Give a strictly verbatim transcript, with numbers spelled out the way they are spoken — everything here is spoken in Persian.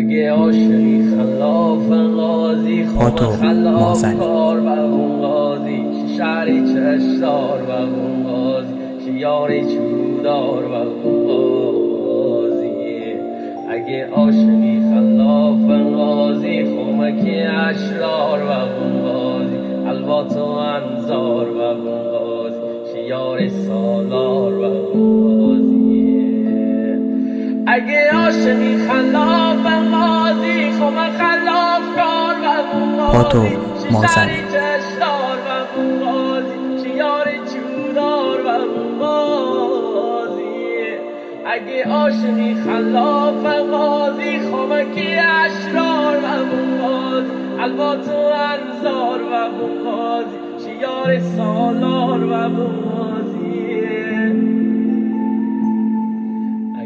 اگه عاشقی خلاف قاضی خوب خلاف کار و اون قاضی شهری چشدار و اون قاضی شیاری چودار و اون قاضی اگه عاشقی خلاف قاضی خمکی اشرار و اون قاضی الوات و انزار و اون قاضی شیار سالار و اون قاضی اگه عاشقی خلاف قاضی خم خلاف کار و اون قاضی شیاری چشدار و اون قاضی شیاری چودار و اون قاضی اگه عاشقی خلاف قاضی خمکی اشرار و اون قاضی الوات و انزار و اون قاضی شیار سالار و اون قاضی